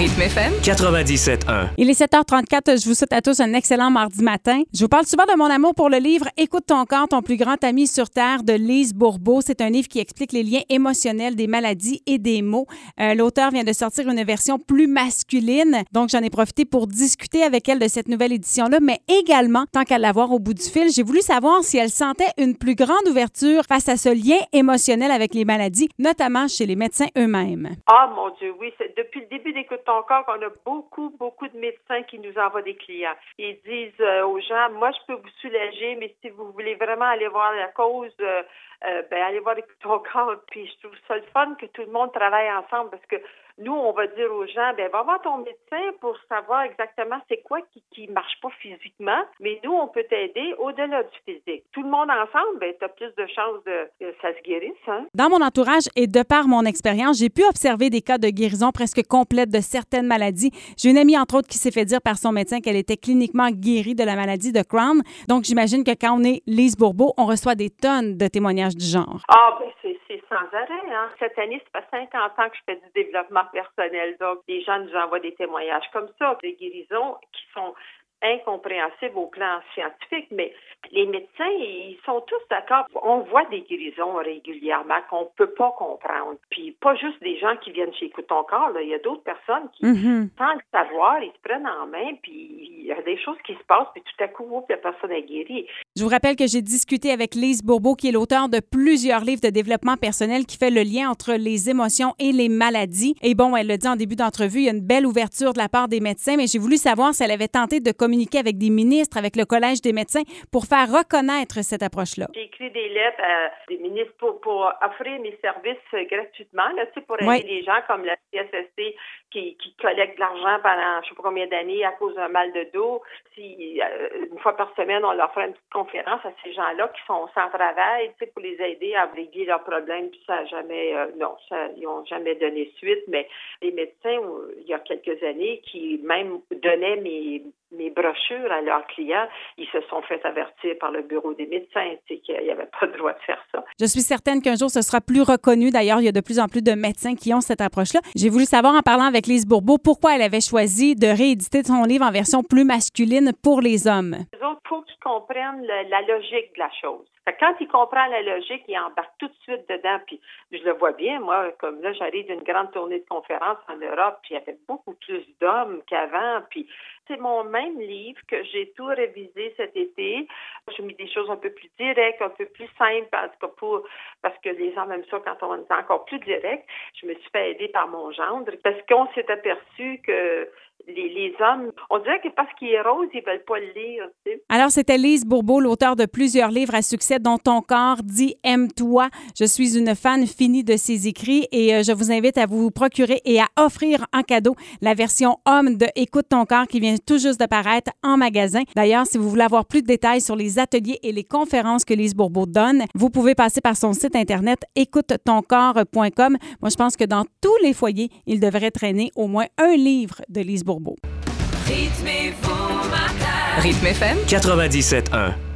Rythme FM 97.1. Il est 7h34. Je vous souhaite à tous un excellent mardi matin. Je vous parle souvent de mon amour pour le livre Écoute ton corps, ton plus grand ami sur Terre de Lise Bourbeau. C'est un livre qui explique les liens émotionnels des maladies et des mots. L'auteur vient de sortir une version plus masculine. Donc, j'en ai profité pour discuter avec elle de cette nouvelle édition-là, mais également, tant qu'à l'avoir au bout du fil, j'ai voulu savoir si elle sentait une plus grande ouverture face à ce lien émotionnel avec les maladies, notamment chez les médecins eux-mêmes. Ah, mon Dieu, oui. Depuis le début d'Écoute ton corps, on a beaucoup de médecins qui nous envoient des clients. Ils disent aux gens, moi, je peux vous soulager, mais si vous voulez vraiment aller voir la cause, allez voir Écoute ton corps. Puis je trouve ça le fun que tout le monde travaille ensemble parce que nous, on va dire aux gens, va voir ton médecin pour savoir exactement c'est quoi qui marche pas physiquement. Mais nous, on peut t'aider au-delà du physique. Tout le monde ensemble, tu as plus de chances que ça se guérisse. Hein? Dans mon entourage et de par mon expérience, j'ai pu observer des cas de guérison presque complète de certaines maladies. J'ai une amie, entre autres, qui s'est fait dire par son médecin qu'elle était cliniquement guérie de la maladie de Crohn. Donc, j'imagine que quand on est Lise Bourbeau, on reçoit des tonnes de témoignages du genre. Ah, c'est sans arrêt. Hein? Cette année, ça fait 50 ans que je fais du développement personnel. Donc, les gens nous envoient des témoignages comme ça, des guérisons qui sont incompréhensibles au plan scientifique, mais les médecins, ils sont tous d'accord. On voit des guérisons régulièrement qu'on peut pas comprendre. Puis pas juste des gens qui viennent chez Écoute ton corps, là. Il y a d'autres personnes qui, sans le savoir, ils se prennent en main, puis il y a des choses qui se passent, puis tout à coup, la personne est guérie. Je vous rappelle que j'ai discuté avec Lise Bourbeau, qui est l'auteur de plusieurs livres de développement personnel qui fait le lien entre les émotions et les maladies. Et bon, elle l'a dit en début d'entrevue, il y a une belle ouverture de la part des médecins, mais j'ai voulu savoir si elle avait tenté de communiquer avec des ministres, avec le Collège des médecins, pour faire reconnaître cette approche-là. J'ai écrit des lettres à des ministres pour offrir mes services gratuitement, là, pour aider les gens comme la CSST qui collecte de l'argent pendant je ne sais pas combien d'années à cause d'un mal de dos. Si une fois par semaine, on leur fait une petite conférence à ces gens-là qui sont sans travail, pour les aider à régler leurs problèmes. Puis ça n'a jamais, ils n'ont jamais donné suite. Mais les médecins, il y a quelques années, qui même donnaient mes brochures à leurs clients, ils se sont fait avertir par le bureau des médecins qu'il n'y avait pas le droit de faire ça. Je suis certaine qu'un jour, ce sera plus reconnu. D'ailleurs, il y a de plus en plus de médecins qui ont cette approche-là. J'ai voulu savoir, en parlant avec Lise Bourbeau, pourquoi elle avait choisi de rééditer son livre en version plus masculine pour les hommes. Les autres, il faut qu'ils comprennent la logique de la chose. Quand il comprend la logique, il embarque tout de suite dedans. Puis je le vois bien, moi, comme là, j'arrive d'une grande tournée de conférences en Europe, puis il y avait beaucoup plus d'hommes qu'avant. Puis c'est mon même livre que j'ai tout révisé cet été. J'ai mis des choses un peu plus directes, un peu plus simples, parce que les gens aiment ça quand on est encore plus direct. Je me suis fait aider par mon gendre, parce qu'on s'est aperçu que les hommes, on dirait que parce qu'il est rose, ils veulent pas le lire. Alors, c'était Lise Bourbeau, l'auteur de plusieurs livres à succès, dont Ton corps dit Aime-toi. Je suis une fan finie de ses écrits et je vous invite à vous procurer et à offrir en cadeau la version homme de Écoute ton corps qui vient tout juste de paraître en magasin. D'ailleurs, si vous voulez avoir plus de détails sur les ateliers et les conférences que Lise Bourbeau donne, vous pouvez passer par son site internet écoutetoncorps.com. Moi, je pense que dans tous les foyers, il devrait traîner au moins un livre de Lise Bourbeau. Rythme FM 97.1.